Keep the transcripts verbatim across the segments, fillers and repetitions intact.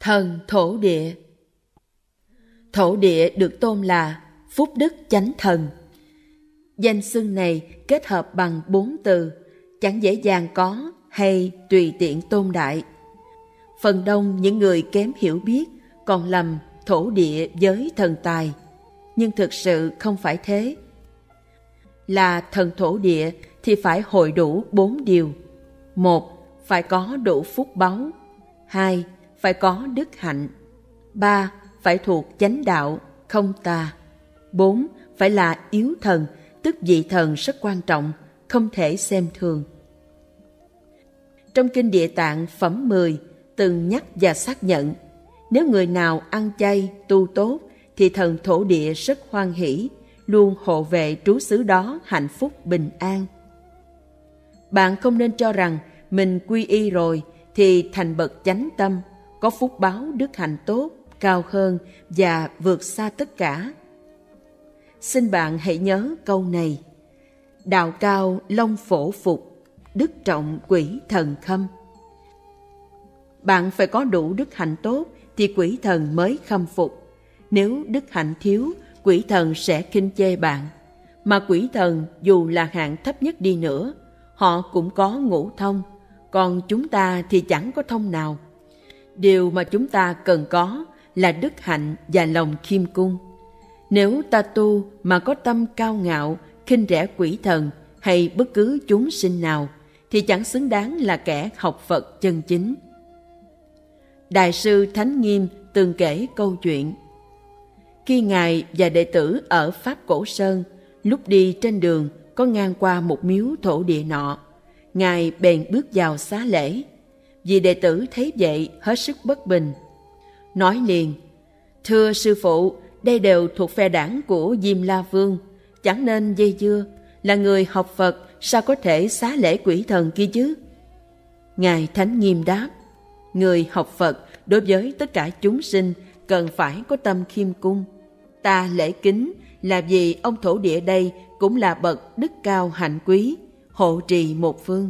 Thần thổ địa. Thổ địa được tôn là phúc đức chánh thần. Danh xưng này kết hợp bằng bốn từ, chẳng dễ dàng có hay tùy tiện tôn đại. Phần đông những người kém hiểu biết còn lầm thổ địa với thần tài, nhưng thực sự không phải thế. Là thần thổ địa thì phải hội đủ bốn điều. Một, phải có đủ phúc báu. Hai, phải có đức hạnh. Ba, phải thuộc chánh đạo, không tà. Bốn, phải là yếu thần, tức vị thần rất quan trọng, không thể xem thường. Trong Kinh Địa Tạng phẩm mười từng nhắc và xác nhận, nếu người nào ăn chay, tu tốt, thì thần thổ địa rất hoan hỷ, luôn hộ vệ trú xứ đó hạnh phúc bình an. Bạn không nên cho rằng mình quy y rồi thì thành bậc chánh tâm, có phúc báo đức hạnh tốt, cao hơn và vượt xa tất cả. Xin bạn hãy nhớ câu này: đạo cao long phổ phục, đức trọng quỷ thần khâm. Bạn phải có đủ đức hạnh tốt thì quỷ thần mới khâm phục. Nếu đức hạnh thiếu, quỷ thần sẽ khinh chê bạn. Mà quỷ thần dù là hạng thấp nhất đi nữa, họ cũng có ngũ thông, còn chúng ta thì chẳng có thông nào. Điều mà chúng ta cần có là đức hạnh và lòng khiêm cung. Nếu ta tu mà có tâm cao ngạo, khinh rẻ quỷ thần hay bất cứ chúng sinh nào, thì chẳng xứng đáng là kẻ học Phật chân chính. Đại sư Thánh Nghiêm từng kể câu chuyện. Khi Ngài và đệ tử ở Pháp Cổ Sơn, lúc đi trên đường có ngang qua một miếu thổ địa nọ, Ngài bèn bước vào xá lễ. Vì đệ tử thấy vậy hết sức bất bình, nói liền: thưa sư phụ, đây đều thuộc phe đảng của Diêm La Vương, chẳng nên dây dưa. Là người học Phật, sao có thể xá lễ quỷ thần kia chứ? Ngài Thánh Nghiêm đáp: người học Phật đối với tất cả chúng sinh cần phải có tâm khiêm cung. Ta lễ kính là vì ông thổ địa đây cũng là bậc đức cao hạnh quý, hộ trì một phương.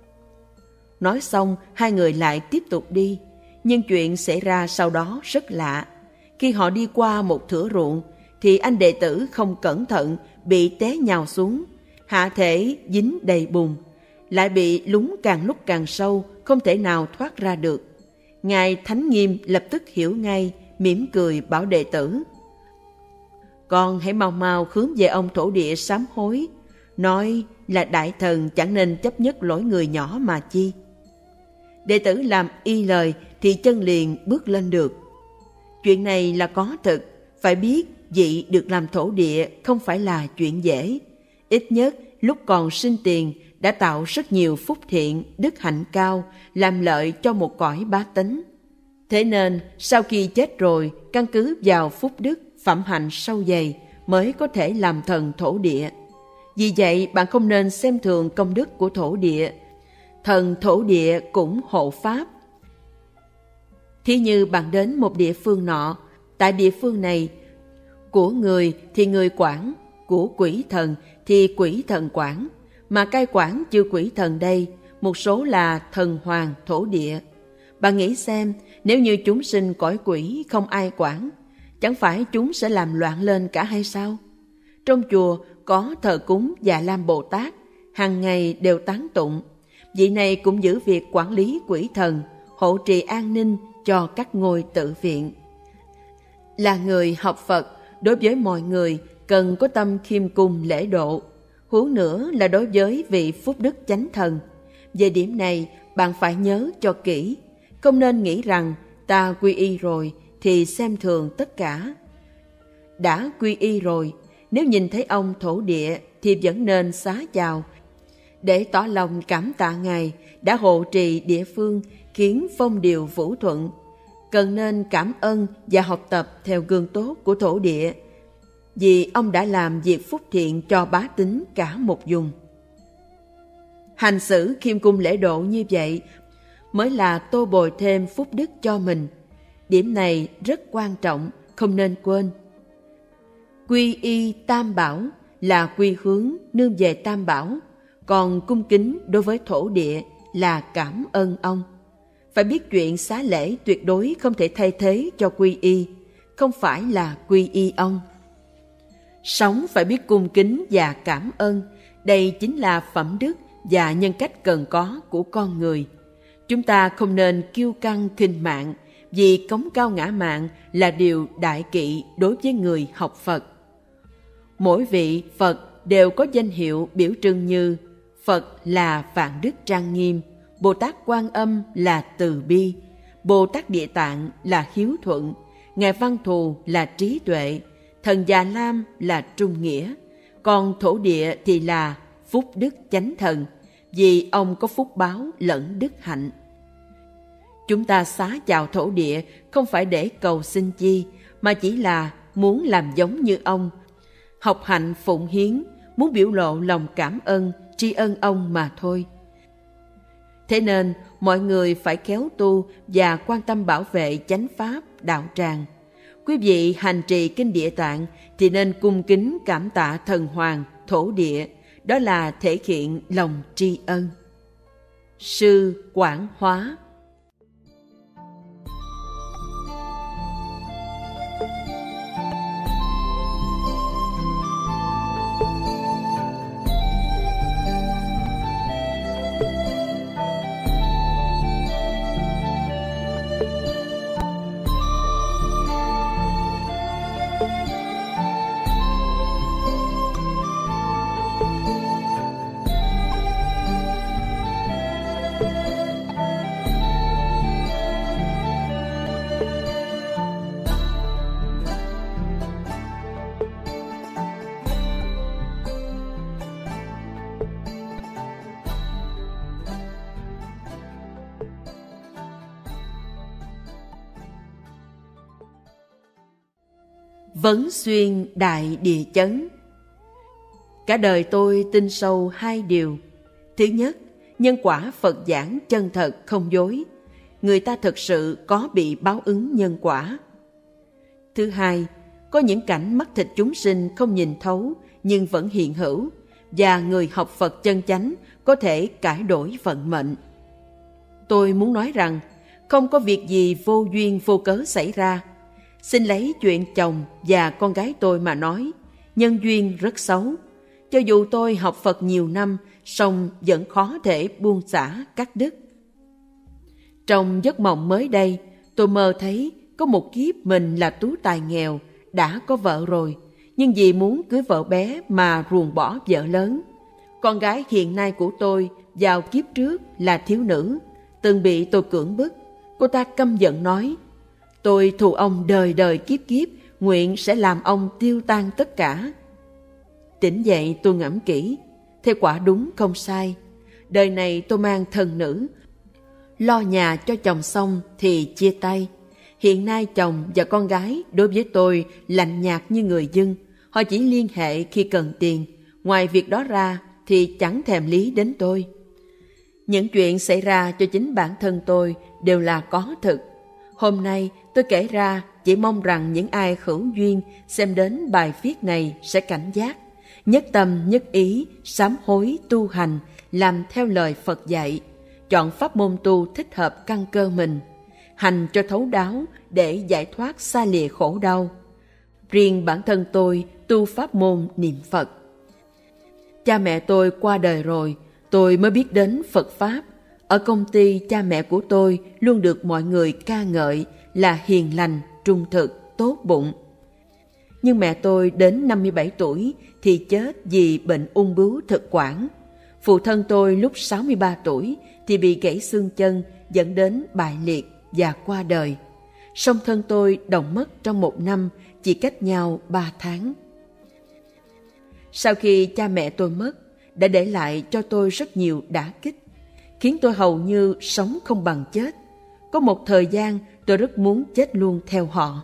Nói xong, hai người lại tiếp tục đi. Nhưng chuyện xảy ra sau đó rất lạ. Khi họ đi qua một thửa ruộng, thì anh đệ tử không cẩn thận bị té nhào xuống, hạ thể dính đầy bùn, lại bị lún càng lúc càng sâu, không thể nào thoát ra được. Ngài Thánh Nghiêm lập tức hiểu ngay, mỉm cười bảo đệ tử: con hãy mau mau hướng về ông thổ địa sám hối, nói là đại thần chẳng nên chấp nhất lỗi người nhỏ mà chi. Đệ tử làm y lời thì chân liền bước lên được. Chuyện này là có thực, phải biết vị được làm thổ địa không phải là chuyện dễ. Ít nhất lúc còn sinh tiền đã tạo rất nhiều phúc thiện, đức hạnh cao, làm lợi cho một cõi bá tánh. Thế nên sau khi chết rồi, căn cứ vào phúc đức, phẩm hạnh sâu dày mới có thể làm thần thổ địa. Vì vậy bạn không nên xem thường công đức của thổ địa. Thần thổ địa cũng hộ pháp. Thí như bạn đến một địa phương nọ, tại địa phương này, của người thì người quản, của quỷ thần thì quỷ thần quản. Mà cai quản chư quỷ thần đây, một số là thần hoàng thổ địa. Bạn nghĩ xem, nếu như chúng sinh cõi quỷ không ai quản, chẳng phải chúng sẽ làm loạn lên cả hay sao? Trong chùa có thờ cúng Dạ Lam Bồ Tát, hàng ngày đều tán tụng. Vị này cũng giữ việc quản lý quỷ thần, hộ trì an ninh cho các ngôi tự viện. Là người học Phật, đối với mọi người cần có tâm khiêm cung lễ độ, huống nữa là đối với vị phúc đức chánh thần. Về điểm này bạn phải nhớ cho kỹ, không nên nghĩ rằng ta quy y rồi thì xem thường tất cả. Đã quy y rồi, nếu nhìn thấy ông thổ địa thì vẫn nên xá chào, để tỏ lòng cảm tạ Ngài đã hộ trì địa phương, khiến phong điều vũ thuận. Cần nên cảm ơn và học tập theo gương tốt của thổ địa, vì ông đã làm việc phúc thiện cho bá tính cả một vùng. Hành xử khiêm cung lễ độ như vậy mới là tô bồi thêm phúc đức cho mình. Điểm này rất quan trọng, không nên quên. Quy y Tam Bảo là quy hướng nương về Tam Bảo, còn cung kính đối với thổ địa là cảm ơn ông. phải biết chuyện xá lễ tuyệt đối không thể thay thế cho quy y, không phải là quy y ông. Sống phải biết cung kính và cảm ơn, đây chính là phẩm đức và nhân cách cần có của con người. Chúng ta không nên kiêu căng khinh mạng, vì cống cao ngã mạn là điều đại kỵ đối với người học Phật. Mỗi vị Phật đều có danh hiệu biểu trưng như Phật là vạn đức trang nghiêm, Bồ Tát Quan Âm là từ bi, Bồ Tát Địa Tạng là hiếu thuận, Ngài Văn Thù là trí tuệ, Thần Già Lam là trung nghĩa, còn thổ địa thì là phúc đức chánh thần, vì ông có phúc báo lẫn đức hạnh. Chúng ta xá chào thổ địa không phải để cầu xin chi, mà chỉ là muốn làm giống như ông, học hạnh phụng hiến, muốn biểu lộ lòng cảm ơn, tri ân ông mà thôi. Thế nên, mọi người phải khéo tu và quan tâm bảo vệ chánh pháp, đạo tràng. Quý vị hành trì kinh Địa Tạng thì nên cung kính cảm tạ thần hoàng, thổ địa, đó là thể hiện lòng tri ân. Sư Quảng Hóa. Vấn xuyên đại địa chấn. Cả đời tôi tin sâu hai điều. Thứ nhất, nhân quả Phật giảng chân thật không dối. Người ta thực sự có bị báo ứng nhân quả. Thứ hai, có những cảnh mắt thịt chúng sinh không nhìn thấu nhưng vẫn hiện hữu, và người học Phật chân chánh có thể cải đổi vận mệnh. Tôi muốn nói rằng, không có việc gì vô duyên vô cớ xảy ra. Xin lấy chuyện chồng và con gái tôi mà nói, nhân duyên rất xấu. Cho dù tôi học Phật nhiều năm, song vẫn khó thể buông xả cắt đứt. Trong giấc mộng mới đây, tôi mơ thấy có một kiếp mình là tú tài nghèo, đã có vợ rồi, nhưng vì muốn cưới vợ bé mà ruồng bỏ vợ lớn. Con gái hiện nay của tôi vào kiếp trước là thiếu nữ, từng bị tôi cưỡng bức. Cô ta căm giận nói, tôi thù ông đời đời kiếp kiếp, nguyện sẽ làm ông tiêu tan tất cả. Tỉnh dậy tôi ngẫm kỹ, thế quả đúng không sai. Đời này tôi mang thân nữ, lo nhà cho chồng xong thì chia tay. Hiện nay chồng và con gái đối với tôi lạnh nhạt như người dân. Họ chỉ liên hệ khi cần tiền, ngoài việc đó ra thì chẳng thèm lý đến tôi. Những chuyện xảy ra cho chính bản thân tôi đều là có thực. Hôm nay tôi kể ra chỉ mong rằng những ai hữu duyên xem đến bài viết này sẽ cảnh giác, nhất tâm nhất ý, sám hối tu hành, làm theo lời Phật dạy, chọn pháp môn tu thích hợp căn cơ mình, hành cho thấu đáo để giải thoát xa lìa khổ đau. Riêng bản thân tôi tu pháp môn niệm Phật. Cha mẹ tôi qua đời rồi, tôi mới biết đến Phật Pháp. Ở công ty, cha mẹ của tôi luôn được mọi người ca ngợi là hiền lành, trung thực, tốt bụng. Nhưng mẹ tôi đến năm mươi bảy tuổi thì chết vì bệnh ung bướu thực quản. Phụ thân tôi lúc sáu mươi ba tuổi thì bị gãy xương chân dẫn đến bại liệt và qua đời. Song thân tôi đồng mất trong một năm, chỉ cách nhau ba tháng. Sau khi cha mẹ tôi mất, đã để lại cho tôi rất nhiều đả kích, khiến tôi hầu như sống không bằng chết. Có một thời gian tôi rất muốn chết luôn theo họ.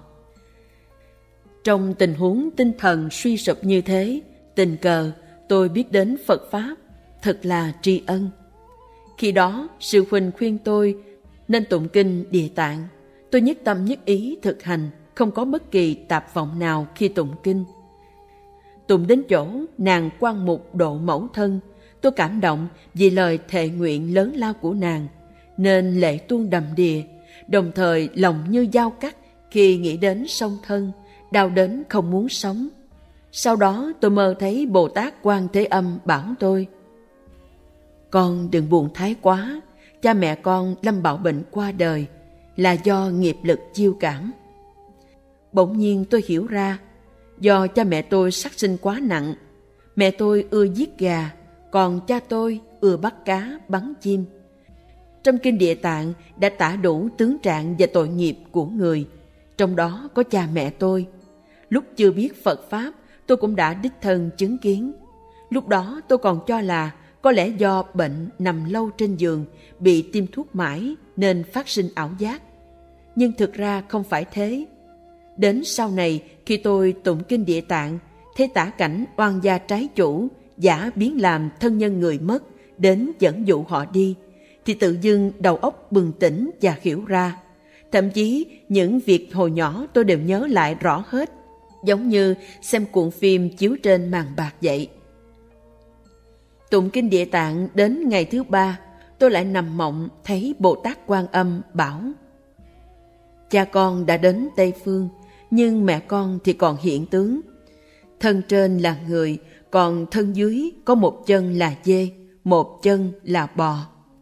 Trong tình huống tinh thần suy sụp như thế, tình cờ tôi biết đến Phật Pháp, thật là tri ân. Khi đó, sư huynh khuyên tôi nên tụng kinh Địa Tạng. Tôi nhất tâm nhất ý thực hành, không có bất kỳ tạp vọng nào khi tụng kinh. Tụng đến chỗ nàng Quan Mục độ mẫu thân, tôi cảm động vì lời thệ nguyện lớn lao của nàng, nên lệ tuôn đầm đìa, đồng thời lòng như dao cắt khi nghĩ đến song thân, đau đến không muốn sống. Sau đó tôi mơ thấy Bồ Tát Quan Thế Âm bảo tôi: con đừng buồn thái quá, cha mẹ con lâm bạo bệnh qua đời là do nghiệp lực chiêu cảm. Bỗng nhiên tôi hiểu ra, do cha mẹ tôi sát sinh quá nặng. Mẹ tôi ưa giết gà, còn cha tôi ưa bắt cá, bắn chim. Trong Kinh Địa Tạng đã tả đủ tướng trạng và tội nghiệp của người, trong đó có cha mẹ tôi. Lúc chưa biết Phật Pháp, tôi cũng đã đích thân chứng kiến. Lúc đó tôi còn cho là có lẽ do bệnh nằm lâu trên giường, bị tiêm thuốc mãi nên phát sinh ảo giác. Nhưng thực ra không phải thế. Đến sau này, khi tôi tụng Kinh Địa Tạng, thấy tả cảnh oan gia trái chủ, giả biến làm thân nhân người mất, đến dẫn dụ họ đi, thì tự dưng đầu óc bừng tỉnh và hiểu ra. Thậm chí những việc hồi nhỏ tôi đều nhớ lại rõ hết, giống như xem cuộn phim chiếu trên màn bạc vậy. Tụng Kinh Địa Tạng đến ngày thứ ba, tôi lại nằm mộng thấy Bồ Tát Quan Âm bảo: cha con đã đến Tây Phương, nhưng mẹ con thì còn hiện tướng. Thân trên là người, còn thân dưới có một chân là dê, một chân là bò.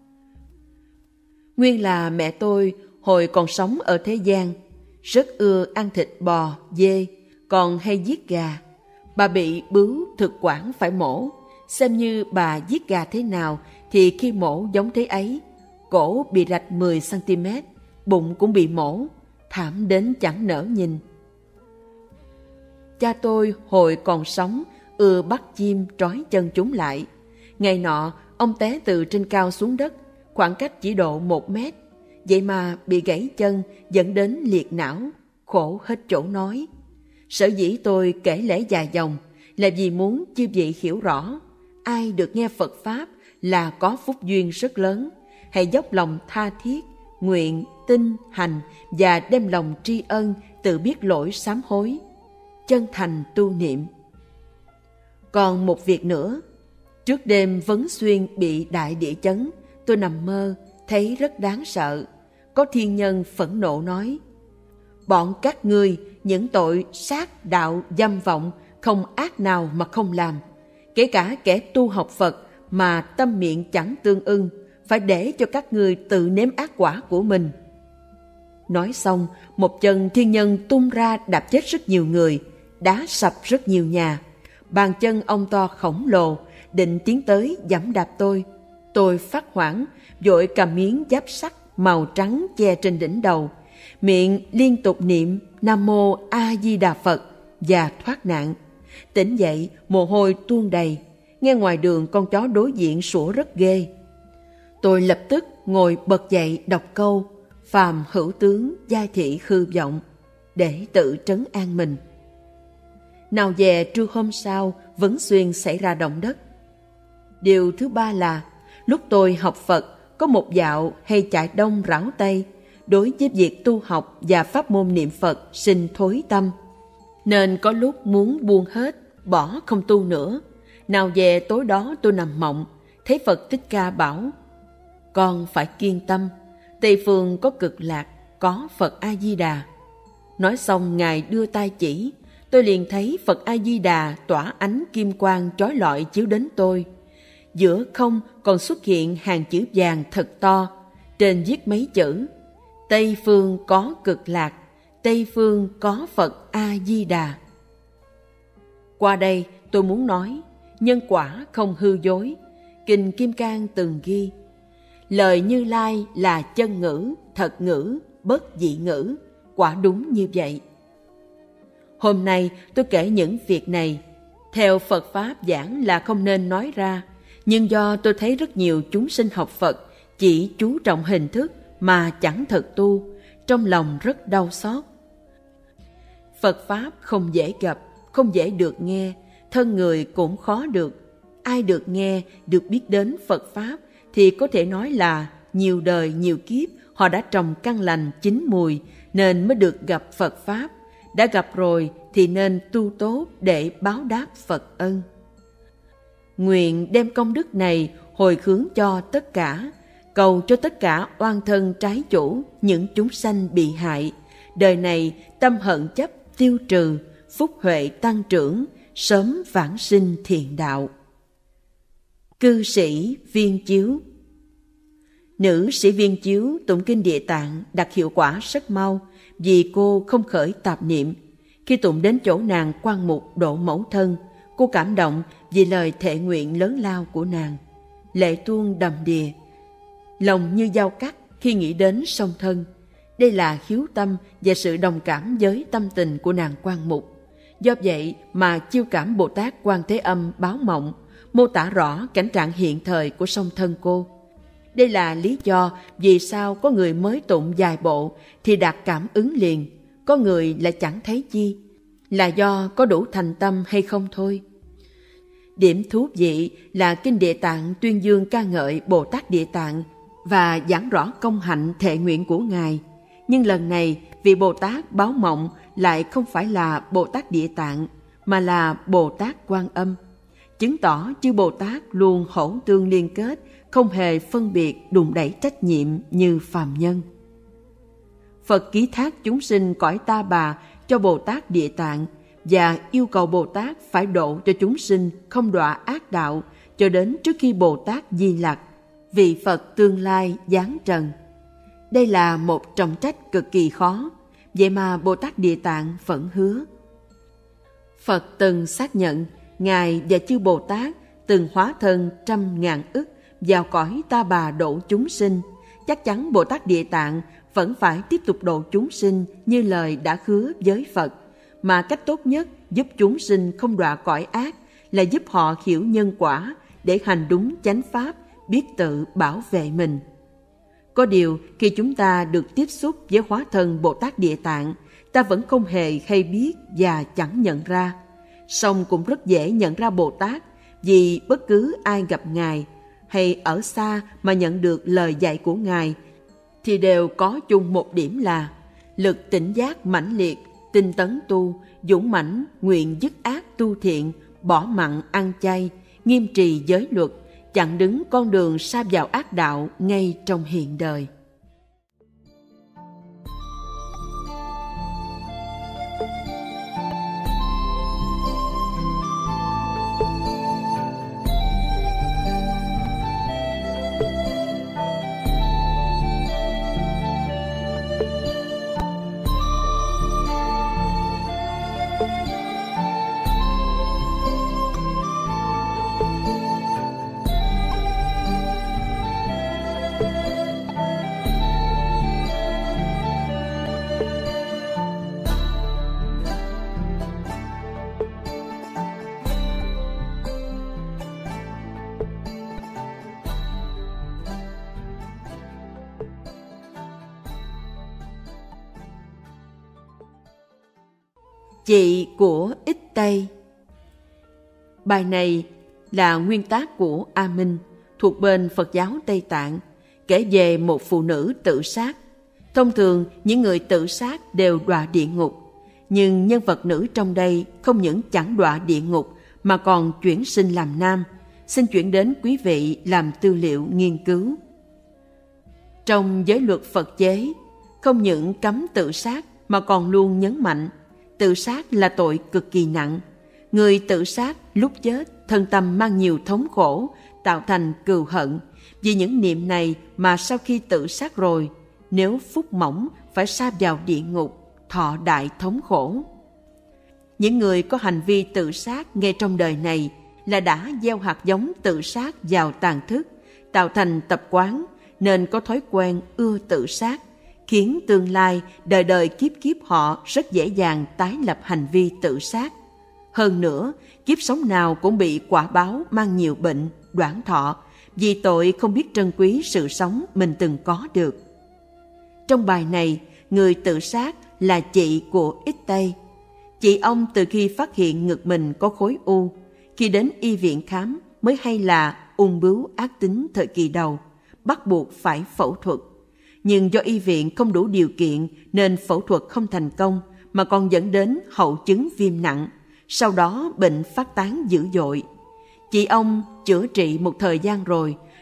Nguyên là mẹ tôi hồi còn sống ở thế gian, rất ưa ăn thịt bò, dê, còn hay giết gà. Bà bị bướu thực quản phải mổ, xem như bà giết gà thế nào thì khi mổ giống thế ấy. Cổ bị rạch mười xăng ti mét, bụng cũng bị mổ, thảm đến chẳng nỡ nhìn. Cha tôi hồi còn sống ưa bắt chim trói chân chúng lại. Ngày nọ ông té từ trên cao xuống đất, khoảng cách chỉ độ một mét, vậy mà bị gãy chân dẫn đến liệt não, khổ hết chỗ nói. Sở dĩ tôi kể lễ dài dòng là vì muốn chư vị hiểu rõ, ai được nghe Phật Pháp là có phúc duyên rất lớn. Hãy dốc lòng tha thiết, nguyện, tin, hành và đem lòng tri ân, tự biết lỗi sám hối, chân thành tu niệm. Còn một việc nữa, trước đêm Vấn Xuyên bị đại địa chấn, tôi nằm mơ thấy rất đáng sợ. Có thiên nhân phẫn nộ nói: bọn các ngươi những tội sát đạo dâm vọng, không ác nào mà không làm. Kể cả kẻ tu học Phật mà tâm miệng chẳng tương ưng, phải để cho các ngươi tự nếm ác quả của mình. Nói xong, một chân thiên nhân tung ra đạp chết rất nhiều người, đá sập rất nhiều nhà. Bàn chân ông to khổng lồ định tiến tới giẫm đạp tôi. Tôi phát hoảng, vội cầm miếng giáp sắt màu trắng che trên đỉnh đầu, miệng liên tục niệm Nam Mô A Di Đà Phật và thoát nạn. Tỉnh dậy, mồ hôi tuôn đầy. Nghe ngoài đường con chó đối diện sủa rất ghê. Tôi lập tức ngồi bật dậy đọc câu Phàm hữu tướng giai thị khư vọng để tự trấn an mình. Nào dè trưa hôm sau, Vấn Xuyên xảy ra động đất. Điều thứ ba là, lúc tôi học Phật, có một dạo hay chạy đông rảo tây, đối với việc tu học và pháp môn niệm Phật sinh thối tâm. Nên có lúc muốn buông hết, bỏ không tu nữa. Nào về tối đó tôi nằm mộng, thấy Phật Thích Ca bảo: con phải kiên tâm, Tây Phương có Cực Lạc, có Phật A-di-đà. Nói xong Ngài đưa tay chỉ, tôi liền thấy Phật A-di-đà tỏa ánh kim quang chói lọi chiếu đến tôi. Giữa không còn xuất hiện hàng chữ vàng thật to, trên viết mấy chữ: Tây Phương có Cực Lạc, Tây Phương có Phật A-di-đà. Qua đây tôi muốn nói, nhân quả không hư dối. Kinh Kim Cang từng ghi: lời Như Lai là chân ngữ, thật ngữ, bất dị ngữ. Quả đúng như vậy. Hôm nay tôi kể những việc này, theo Phật Pháp giảng là không nên nói ra, nhưng do tôi thấy rất nhiều chúng sinh học Phật chỉ chú trọng hình thức mà chẳng thật tu, trong lòng rất đau xót. Phật Pháp không dễ gặp, không dễ được nghe, thân người cũng khó được. Ai được nghe, được biết đến Phật Pháp thì có thể nói là nhiều đời nhiều kiếp họ đã trồng căn lành chín mùi nên mới được gặp Phật Pháp. Đã gặp rồi thì nên tu tốt để báo đáp Phật ân. Nguyện đem công đức này hồi hướng cho tất cả, cầu cho tất cả oan thân trái chủ, những chúng sanh bị hại, đời này tâm hận chấp tiêu trừ, phúc huệ tăng trưởng, sớm vãng sinh thiện đạo. Cư sĩ Viên Chiếu. Nữ sĩ Viên Chiếu tụng kinh Địa Tạng đạt hiệu quả rất mau vì cô không khởi tạp niệm. Khi tụng đến chỗ nàng Quan Mục độ mẫu thân, cô cảm động vì lời thệ nguyện lớn lao của nàng. Lệ tuôn đầm đìa, lòng như dao cắt khi nghĩ đến song thân. Đây là hiếu tâm và sự đồng cảm với tâm tình của nàng Quan Mục. Do vậy mà Chiêu Cảm Bồ Tát Quan Thế Âm báo mộng, mô tả rõ cảnh trạng hiện thời của song thân cô. Đây là lý do vì sao có người mới tụng vài bộ thì đạt cảm ứng liền, có người lại chẳng thấy chi, là do có đủ thành tâm hay không thôi. Điểm thú vị là kinh Địa Tạng tuyên dương ca ngợi Bồ Tát Địa Tạng và giảng rõ công hạnh thệ nguyện của Ngài. Nhưng lần này vị Bồ Tát báo mộng lại không phải là Bồ Tát Địa Tạng mà là Bồ Tát Quan Âm, chứng tỏ chư Bồ Tát luôn hỗn tương liên kết, không hề phân biệt đùn đẩy trách nhiệm như phàm nhân. Phật ký thác chúng sinh cõi Ta Bà cho Bồ Tát Địa Tạng và yêu cầu Bồ Tát phải độ cho chúng sinh không đọa ác đạo cho đến trước khi Bồ Tát Di Lặc, vị Phật tương lai giáng trần. Đây là một trọng trách cực kỳ khó, vậy mà Bồ Tát Địa Tạng vẫn hứa. Phật từng xác nhận Ngài và chư Bồ Tát từng hóa thân trăm ngàn ức vào cõi Ta Bà độ chúng sinh. Chắc chắn Bồ Tát Địa Tạng vẫn phải tiếp tục độ chúng sinh như lời đã hứa với Phật, mà cách tốt nhất giúp chúng sinh không đọa cõi ác là giúp họ hiểu nhân quả để hành đúng chánh pháp, biết tự bảo vệ mình. Có điều khi chúng ta được tiếp xúc với hóa thân Bồ Tát Địa Tạng, ta vẫn không hề hay biết và chẳng nhận ra. Song cũng rất dễ nhận ra Bồ Tát vì bất cứ ai gặp Ngài hay ở xa mà nhận được lời dạy của Ngài thì đều có chung một điểm là lực tỉnh giác mãnh liệt, tinh tấn tu, dũng mãnh nguyện dứt ác tu thiện, bỏ mặn ăn chay, nghiêm trì giới luật, chặn đứng con đường sa vào ác đạo ngay trong hiện đời. Chị của Ích Tây. Bài này là nguyên tác của A Minh, thuộc bên Phật giáo Tây Tạng, kể về một phụ nữ tự sát. Thông thường, những người tự sát đều đọa địa ngục, nhưng nhân vật nữ trong đây không những chẳng đọa địa ngục mà còn chuyển sinh làm nam. Xin chuyển đến quý vị làm tư liệu nghiên cứu. Trong giới luật Phật chế, không những cấm tự sát mà còn luôn nhấn mạnh tự sát là tội cực kỳ nặng. Người tự sát lúc chết thân tâm mang nhiều thống khổ, tạo thành cừu hận. Vì những niệm này mà sau khi tự sát rồi, nếu phúc mỏng phải sa vào địa ngục, thọ đại thống khổ. Những người có hành vi tự sát ngay trong đời này là đã gieo hạt giống tự sát vào tàn thức, tạo thành tập quán nên có thói quen ưa tự sát, khiến tương lai đời đời kiếp kiếp họ rất dễ dàng tái lập hành vi tự sát. Hơn nữa, kiếp sống nào cũng bị quả báo mang nhiều bệnh, đoản thọ, vì tội không biết trân quý sự sống mình từng có được. Trong bài này, người tự sát là chị của Ích Tây. Chị ông từ khi phát hiện ngực mình có khối u, khi đến y viện khám mới hay là ung bướu ác tính thời kỳ đầu, bắt buộc phải phẫu thuật. Nhưng do y viện không đủ điều kiện nên phẫu thuật không thành công mà còn dẫn đến hậu chứng viêm nặng, sau đó bệnh phát tán dữ dội. Chị ông chữa trị một thời gian rồi,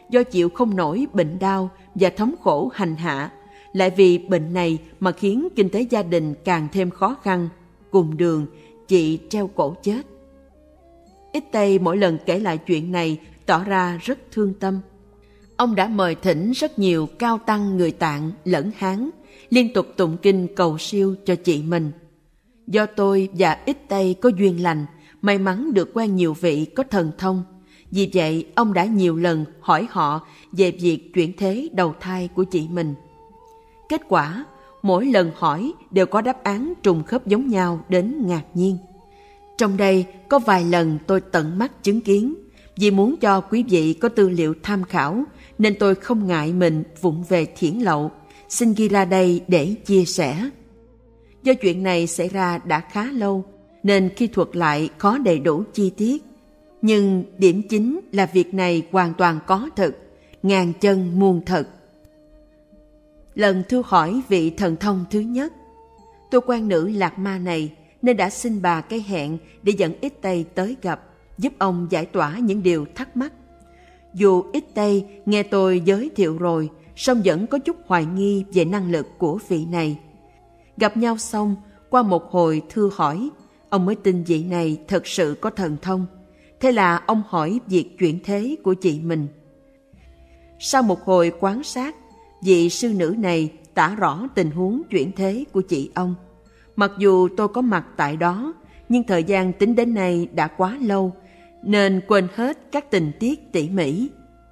do chịu không nổi bệnh đau và thống khổ hành hạ, lại vì bệnh này mà khiến kinh tế gia đình càng thêm khó khăn. Cùng đường, chị treo cổ chết. Ít Tây mỗi lần kể lại chuyện này tỏ ra rất thương tâm. Ông đã mời thỉnh rất nhiều cao tăng người Tạng lẫn Hán, liên tục tụng kinh cầu siêu cho chị mình. Do tôi và Ít Tây có duyên lành, may mắn được quen nhiều vị có thần thông. Vì vậy, ông đã nhiều lần hỏi họ về việc chuyển thế đầu thai của chị mình. Kết quả, mỗi lần hỏi đều có đáp án trùng khớp giống nhau đến ngạc nhiên. Trong đây có vài lần tôi tận mắt chứng kiến. Vì muốn cho quý vị có tư liệu tham khảo, nên tôi không ngại mình vụng về thiển lậu, xin ghi ra đây để chia sẻ. Do chuyện này xảy ra đã khá lâu, nên khi thuật lại khó đầy đủ chi tiết. Nhưng điểm chính là việc này hoàn toàn có thật, ngàn chân muôn thật. Lần thưa hỏi vị thần thông thứ nhất, tôi quen nữ Lạc Ma này nên đã xin bà cái hẹn để dẫn Ít Tây tới gặp, giúp ông giải tỏa những điều thắc mắc. Dù Ít Tây nghe tôi giới thiệu rồi, song vẫn có chút hoài nghi về năng lực của vị này. Gặp nhau xong, qua một hồi thưa hỏi, ông mới tin vị này thật sự có thần thông. Thế là ông hỏi việc chuyển thế của chị mình. Sau một hồi quan sát, vị sư nữ này tả rõ tình huống chuyển thế của chị ông. Mặc dù tôi có mặt tại đó, nhưng thời gian tính đến nay đã quá lâu, nên quên hết các tình tiết tỉ mỉ.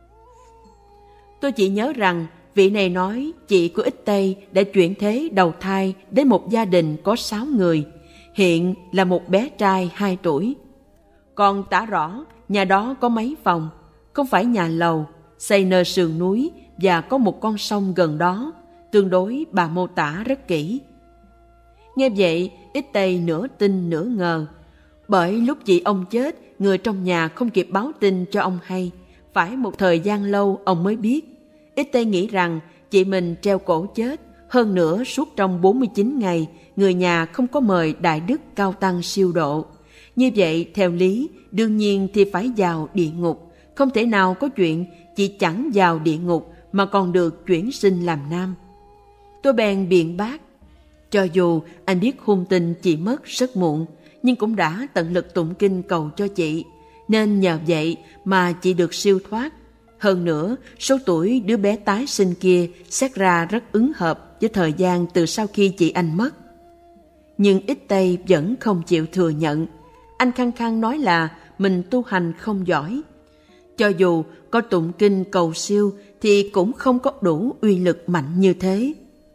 Tôi chỉ nhớ rằng vị này nói chị của Ít Tây đã chuyển thế đầu thai đến một gia đình có sáu người, hiện là một bé trai hai tuổi. Còn tả rõ nhà đó có mấy phòng, không phải nhà lầu, xây nơi sườn núi và có một con sông gần đó, tương đối bà mô tả rất kỹ. Nghe vậy, Ít Tây nửa tin nửa ngờ, bởi lúc chị ông chết, người trong nhà không kịp báo tin cho ông hay, phải một thời gian lâu ông mới biết. Ít Tây nghĩ rằng chị mình treo cổ chết, hơn nữa suốt trong bốn mươi chín ngày, người nhà không có mời Đại Đức Cao Tăng siêu độ. Như vậy, theo lý, đương nhiên thì phải vào địa ngục, không thể nào có chuyện chị chẳng vào địa ngục mà còn được chuyển sinh làm nam. Tôi bèn biện bác, cho dù anh biết hung tin chị mất rất muộn, nhưng cũng đã tận lực tụng kinh cầu cho chị, nên nhờ vậy mà chị được siêu thoát. Hơn nữa, số tuổi đứa bé tái sinh kia xét ra rất ứng hợp với thời gian từ sau khi chị anh mất. Nhưng Ít Tây vẫn không chịu thừa nhận. Anh khăng khăng nói là mình tu hành không giỏi. Cho dù có tụng kinh cầu siêu thì cũng không có đủ uy lực mạnh như thế.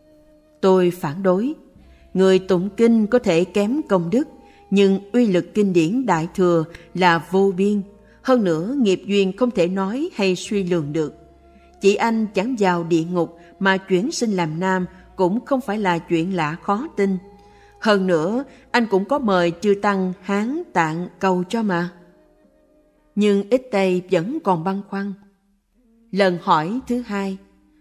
Tôi phản đối. Người tụng kinh có thể kém công đức, nhưng uy lực kinh điển Đại Thừa là vô biên. Hơn nữa, nghiệp duyên không thể nói hay suy lường được. Chị anh chẳng vào địa ngục mà chuyển sinh làm nam cũng không phải là chuyện lạ khó tin. Hơn nữa, anh cũng có mời chư tăng Hán Tạng cầu cho mà. Nhưng Ít Tây vẫn còn băn khoăn. Lần hỏi thứ hai.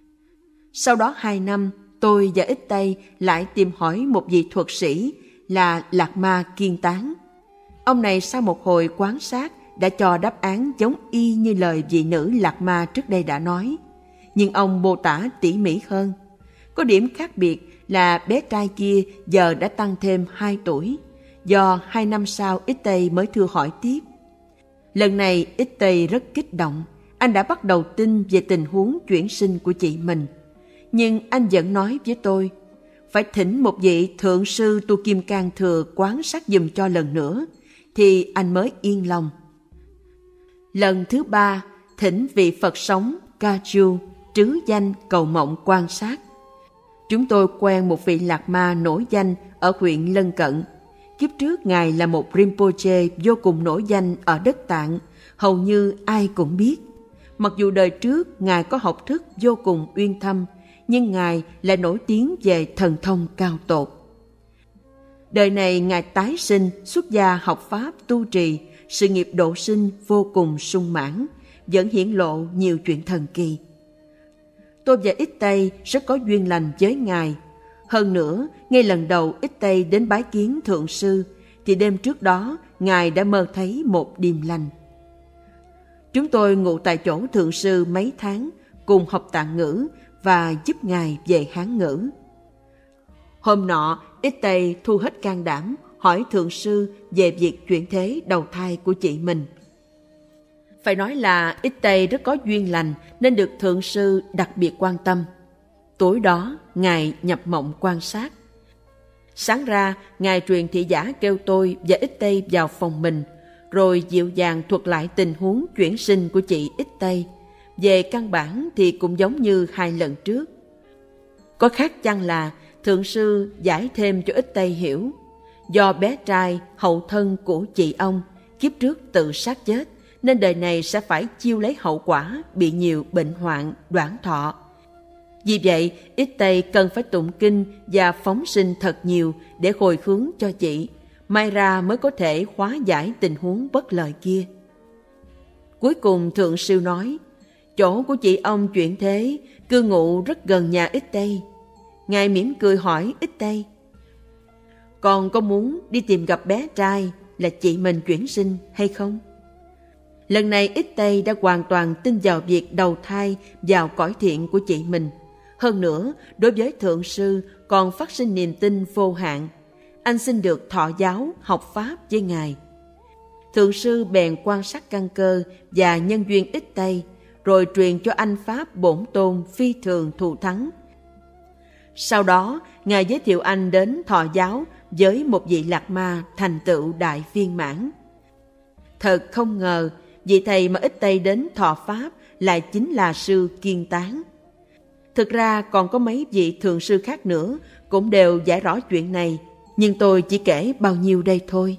Sau đó hai năm, tôi và Ít Tây lại tìm hỏi một vị thuật sĩ là Lạc Ma Kiên Tán. Ông này sau một hồi quan sát đã cho đáp án giống y như lời vị nữ Lạc Ma trước đây đã nói. Nhưng ông mô tả tỉ mỉ hơn. Có điểm khác biệt là bé trai kia giờ đã tăng thêm hai tuổi, do hai năm sau Ít Tây mới thưa hỏi tiếp. Lần này Ít Tây rất kích động, anh đã bắt đầu tin về tình huống chuyển sinh của chị mình. Nhưng anh vẫn nói với tôi, phải thỉnh một vị thượng sư tu Kim Cang Thừa quán sát giùm cho lần nữa, thì anh mới yên lòng. Lần thứ ba, thỉnh vị Phật sống Ca-chu, trứ danh cầu mộng quan sát. Chúng tôi quen một vị Lạc Ma nổi danh ở huyện lân cận. Kiếp trước Ngài là một Rinpoche vô cùng nổi danh ở đất Tạng, hầu như ai cũng biết. Mặc dù đời trước Ngài có học thức vô cùng uyên thâm, nhưng Ngài lại nổi tiếng về thần thông cao tột. Đời này Ngài tái sinh, xuất gia học Pháp tu trì, sự nghiệp độ sinh vô cùng sung mãn, vẫn hiển lộ nhiều chuyện thần kỳ. Tôi và Ít Tây rất có duyên lành với Ngài. Hơn nữa, ngay lần đầu Ít Tây đến bái kiến Thượng Sư, thì đêm trước đó Ngài đã mơ thấy một điềm lành. Chúng tôi ngụ tại chỗ thượng sư mấy tháng, cùng học Tạng ngữ và giúp ngài về Hán ngữ. Hôm nọ, Ít Tây thu hết can đảm hỏi thượng sư về việc chuyển thế đầu thai của chị mình. Phải nói là Ít Tây rất có duyên lành nên được thượng sư đặc biệt quan tâm. Tối đó, ngài nhập mộng quan sát. Sáng ra, ngài truyền thị giả kêu tôi và Ít Tây vào phòng mình, rồi dịu dàng thuật lại tình huống chuyển sinh của chị Ít Tây. Về căn bản thì cũng giống như hai lần trước. Có khác chăng là thượng sư giải thêm cho Ít Tây hiểu. Do bé trai hậu thân của chị ông kiếp trước tự sát chết, nên đời này sẽ phải chiêu lấy hậu quả bị nhiều bệnh hoạn, đoạn thọ. Vì vậy, Ít Tây cần phải tụng kinh và phóng sinh thật nhiều để hồi hướng cho chị, may ra mới có thể hóa giải tình huống bất lợi kia. Cuối cùng thượng sư nói, chỗ của chị ông chuyển thế, cư ngụ rất gần nhà Ít Tây. Ngài mỉm cười hỏi Ít Tây, còn có muốn đi tìm gặp bé trai là chị mình chuyển sinh hay không? Lần này Ít Tây đã hoàn toàn tin vào việc đầu thai vào cõi thiện của chị mình. Hơn nữa, đối với thượng sư còn phát sinh niềm tin vô hạn. Anh xin được thọ giáo, học pháp với ngài. Thượng sư bèn quan sát căn cơ và nhân duyên Ít Tây, rồi truyền cho anh pháp bổn tôn phi thường thù thắng. Sau đó, ngài giới thiệu anh đến thọ giáo với một vị lạc ma thành tựu đại viên mãn. Thật không ngờ, vị thầy mà Ít Tây đến thọ pháp lại chính là sư Kiên Tán. Thực ra còn có mấy vị thượng sư khác nữa cũng đều giải rõ chuyện này, nhưng tôi chỉ kể bao nhiêu đây thôi.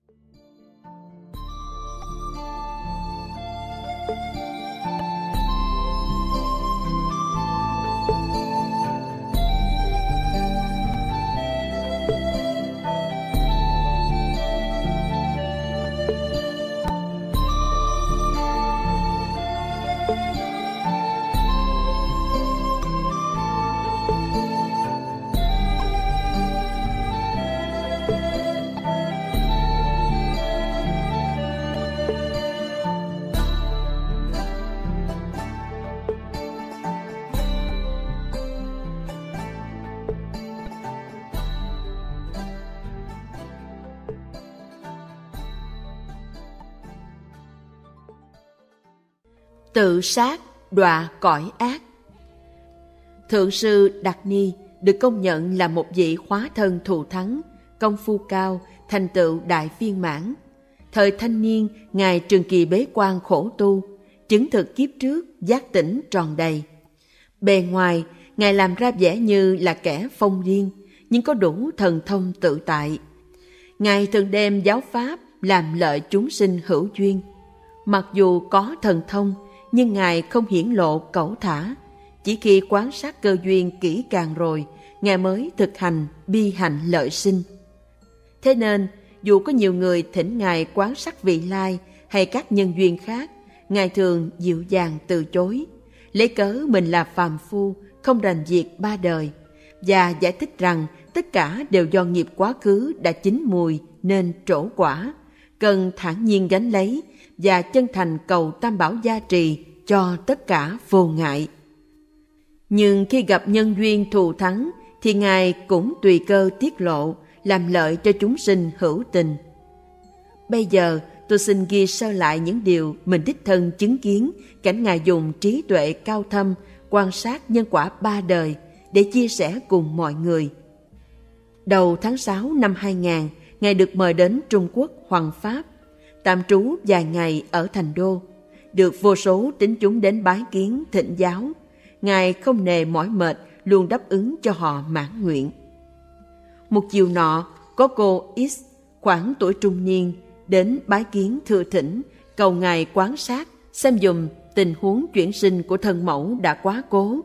Tự sát đọa cõi ác. Thượng sư Đạt Ni được công nhận là một vị hóa thân thù thắng, công phu cao, thành tựu đại viên mãn. Thời thanh niên, ngài trường kỳ bế quan khổ tu, chứng thực kiếp trước giác tỉnh tròn đầy. Bề ngoài, ngài làm ra vẻ như là kẻ phong điên, nhưng có đủ thần thông tự tại. Ngài thường đem giáo pháp làm lợi chúng sinh hữu duyên. Mặc dù có thần thông, nhưng ngài không hiển lộ cẩu thả. Chỉ khi quan sát cơ duyên kỹ càng rồi, ngài mới thực hành bi hạnh lợi sinh. Thế nên, dù có nhiều người thỉnh ngài quan sát vị lai hay các nhân duyên khác, ngài thường dịu dàng từ chối, lấy cớ mình là phàm phu, không rành việc ba đời, và giải thích rằng tất cả đều do nghiệp quá khứ đã chín mùi nên trổ quả, cần thản nhiên gánh lấy và chân thành cầu Tam Bảo gia trì cho tất cả vô ngại. Nhưng khi gặp nhân duyên thù thắng thì ngài cũng tùy cơ tiết lộ, làm lợi cho chúng sinh hữu tình. Bây giờ tôi xin ghi sơ lại những điều mình đích thân chứng kiến, cảnh ngài dùng trí tuệ cao thâm quan sát nhân quả ba đời để chia sẻ cùng mọi người. Đầu tháng sáu năm hai nghìn, ngài được mời đến Trung Quốc Hoàng Pháp, tạm trú vài ngày ở Thành Đô. Được vô số tín chúng đến bái kiến thịnh giáo, ngài không nề mỏi mệt, luôn đáp ứng cho họ mãn nguyện. Một chiều nọ, có cô X khoảng tuổi trung niên đến bái kiến thưa thỉnh, cầu ngài quan sát xem dùm tình huống chuyển sinh của thân mẫu đã quá cố.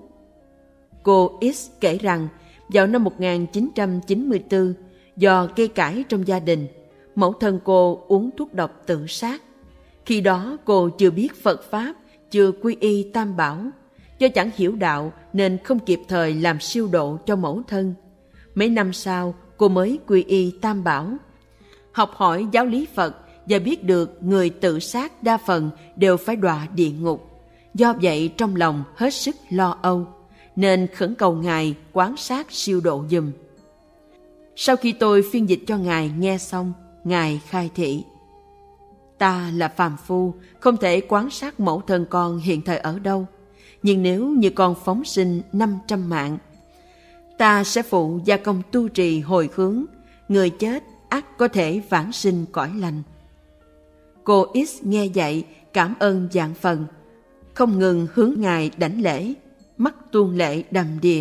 Cô X kể rằng vào năm một nghìn chín trăm chín mươi tư, do cây cãi trong gia đình, mẫu thân cô uống thuốc độc tự sát. Khi đó cô chưa biết Phật Pháp, chưa quy y Tam Bảo. Do chẳng hiểu đạo nên không kịp thời làm siêu độ cho mẫu thân. Mấy năm sau cô mới quy y Tam Bảo, học hỏi giáo lý Phật và biết được người tự sát đa phần đều phải đọa địa ngục. Do vậy trong lòng hết sức lo âu, nên khẩn cầu Ngài quán sát siêu độ giùm. Sau khi tôi phiên dịch cho Ngài nghe xong, Ngài khai thị: Ta là phàm phu, không thể quán sát mẫu thân con hiện thời ở đâu. Nhưng nếu như con phóng sinh năm trăm mạng, ta sẽ phụ gia công tu trì hồi hướng, người chết ắt có thể vãng sinh cõi lành. Cô X nghe vậy cảm ơn vạn phần, không ngừng hướng Ngài đảnh lễ, mắt tuôn lệ đầm đìa.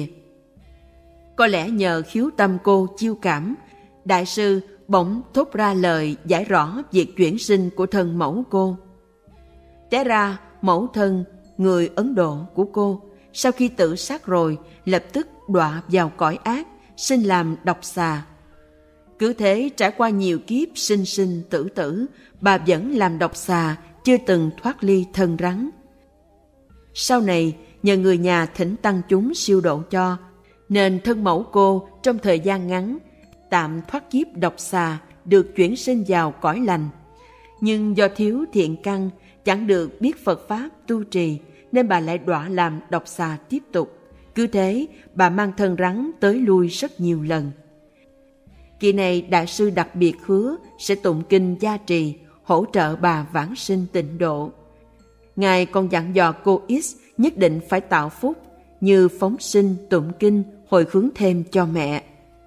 Có lẽ nhờ khiếu tâm cô chiêu cảm, đại sư bỗng thốt ra lời giải rõ việc chuyển sinh của thân mẫu cô. Té ra mẫu thân, người Ấn Độ của cô, sau khi tự sát rồi lập tức đọa vào cõi ác, sinh làm độc xà. Cứ thế trải qua nhiều kiếp sinh sinh tử tử, bà vẫn làm độc xà, chưa từng thoát ly thân rắn. Sau này nhờ người nhà thỉnh tăng chúng siêu độ cho, nên thân mẫu cô trong thời gian ngắn tạm thoát kiếp độc xà, được chuyển sinh vào cõi lành. Nhưng do thiếu thiện căn, chẳng được biết Phật Pháp tu trì, nên bà lại đọa làm độc xà tiếp tục. Cứ thế bà mang thân rắn tới lui rất nhiều lần. Kỳ này đại sư đặc biệt hứa sẽ tụng kinh gia trì, hỗ trợ bà vãng sinh tịnh độ. Ngài còn dặn dò cô X nhất định phải tạo phúc, như phóng sinh, tụng kinh, hồi hướng thêm cho mẹ.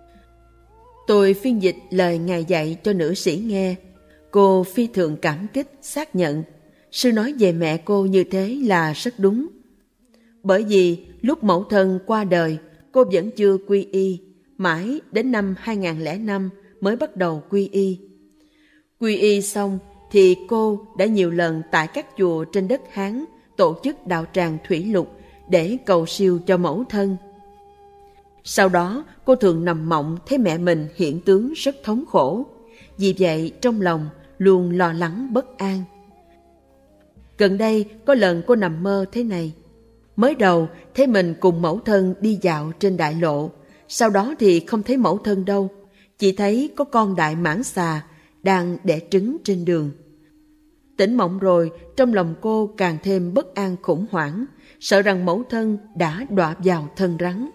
Tôi phiên dịch lời Ngài dạy cho nữ sĩ nghe. Cô phi thường cảm kích, xác nhận sư nói về mẹ cô như thế là rất đúng. Bởi vì lúc mẫu thân qua đời, cô vẫn chưa quy y, mãi đến năm hai không không năm mới bắt đầu quy y. Quy y xong thì cô đã nhiều lần tại các chùa trên đất Hán tổ chức đạo tràng thủy lục để cầu siêu cho mẫu thân. Sau đó cô thường nằm mộng thấy mẹ mình hiện tướng rất thống khổ, vì vậy trong lòng luôn lo lắng bất an. Gần đây có lần cô nằm mơ thế này. Mới đầu thấy mình cùng mẫu thân đi dạo trên đại lộ, sau đó thì không thấy mẫu thân đâu, chỉ thấy có con đại mãng xà đang đẻ trứng trên đường. Tỉnh mộng rồi, trong lòng cô càng thêm bất an khủng hoảng, sợ rằng mẫu thân đã đọa vào thân rắn.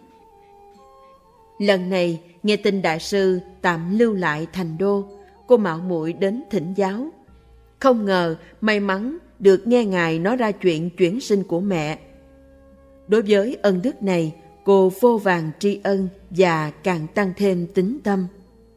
Lần này nghe tin đại sư tạm lưu lại thành đô, cô mạo muội đến thỉnh giáo. Không ngờ may mắn được nghe Ngài nói ra chuyện chuyển sinh của mẹ. Đối với ân đức này, cô vô vàn tri ân và càng tăng thêm tín tâm.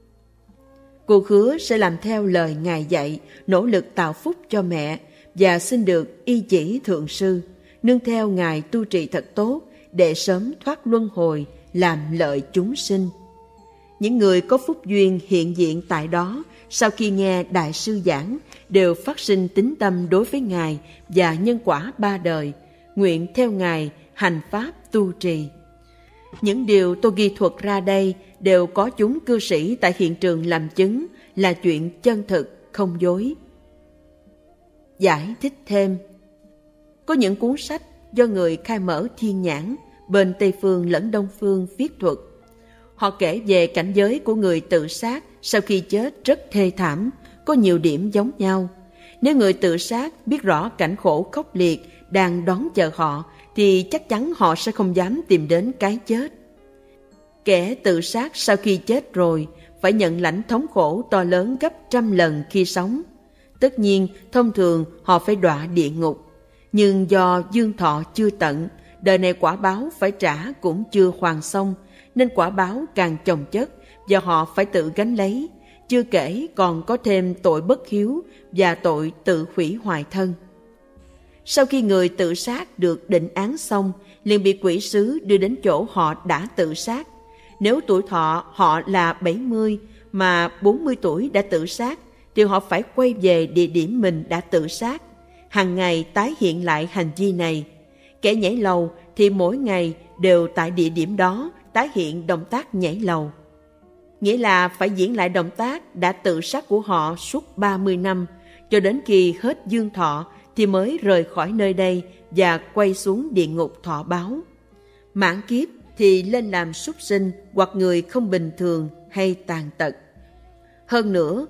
Cô hứa sẽ làm theo lời Ngài dạy, nỗ lực tạo phúc cho mẹ và xin được y chỉ thượng sư, nương theo Ngài tu trì thật tốt để sớm thoát luân hồi, làm lợi chúng sinh. Những người có phúc duyên hiện diện tại đó, sau khi nghe đại sư giảng, đều phát sinh tín tâm đối với Ngài và nhân quả ba đời, nguyện theo Ngài hành pháp tu trì. Những điều tôi ghi thuật ra đây đều có chúng cư sĩ tại hiện trường làm chứng, là chuyện chân thực, không dối. Giải thích thêm, có những cuốn sách do người khai mở thiên nhãn bên Tây Phương lẫn Đông Phương viết thuật. Họ kể về cảnh giới của người tự sát sau khi chết rất thê thảm, có nhiều điểm giống nhau. Nếu người tự sát biết rõ cảnh khổ khốc liệt đang đón chờ họ, thì chắc chắn họ sẽ không dám tìm đến cái chết. Kẻ tự sát sau khi chết rồi phải nhận lãnh thống khổ to lớn gấp trăm lần khi sống. Tất nhiên, thông thường họ phải đọa địa ngục. Nhưng do dương thọ chưa tận, đời này quả báo phải trả cũng chưa hoàn xong, nên quả báo càng chồng chất và họ phải tự gánh lấy. Chưa kể còn có thêm tội bất hiếu và tội tự hủy hoại thân. Sau khi người tự sát được định án xong, liền bị quỷ sứ đưa đến chỗ họ đã tự sát. Nếu tuổi thọ họ là bảy mươi mà bốn mươi tuổi đã tự sát, thì họ phải quay về địa điểm mình đã tự sát, hàng ngày tái hiện lại hành vi này. Kẻ nhảy lầu thì mỗi ngày đều tại địa điểm đó tái hiện động tác nhảy lầu. Nghĩa là phải diễn lại động tác đã tự sát của họ suốt ba mươi năm, cho đến khi hết dương thọ thì mới rời khỏi nơi đây và quay xuống địa ngục thọ báo. Mãn kiếp thì lên làm súc sinh hoặc người không bình thường hay tàn tật. Hơn nữa,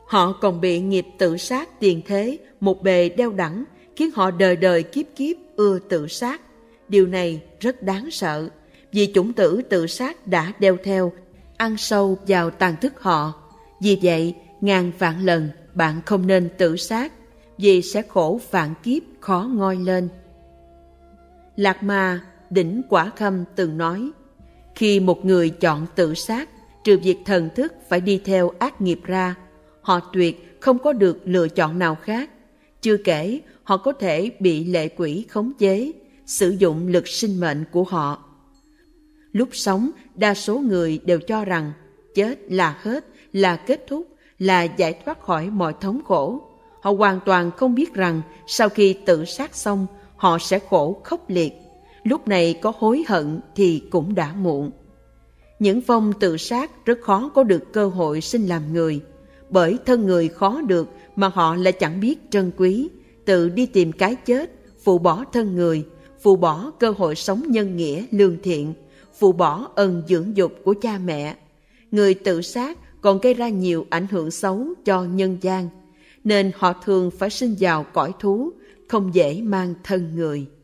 Họ còn bị nghiệp tự sát tiền thế một bề đeo đẳng, khiến họ đời đời kiếp kiếp ưa tự sát. Điều này rất đáng sợ, vì chủng tử tự sát đã đeo theo, ăn sâu vào tàn thức họ. Vì vậy, ngàn vạn lần bạn không nên tự sát, vì sẽ khổ vạn kiếp khó ngoi lên. Lạc Ma Đỉnh Quả Khâm từng nói, khi một người chọn tự sát, trừ việc thần thức phải đi theo ác nghiệp ra, họ tuyệt không có được lựa chọn nào khác. Chưa kể, họ có thể bị lệ quỷ khống chế, sử dụng lực sinh mệnh của họ. Lúc sống, đa số người đều cho rằng chết là hết, là kết thúc, là giải thoát khỏi mọi thống khổ. Họ hoàn toàn không biết rằng sau khi tự sát xong, họ sẽ khổ khốc liệt. Lúc này có hối hận thì cũng đã muộn. Những vong tự sát rất khó có được cơ hội sinh làm người, bởi thân người khó được mà họ lại chẳng biết trân quý, tự đi tìm cái chết, phụ bỏ thân người, phụ bỏ cơ hội sống nhân nghĩa lương thiện, phụ bỏ ân dưỡng dục của cha mẹ. Người tự sát còn gây ra nhiều ảnh hưởng xấu cho nhân gian, nên họ thường phải sinh vào cõi thú, không dễ mang thân người.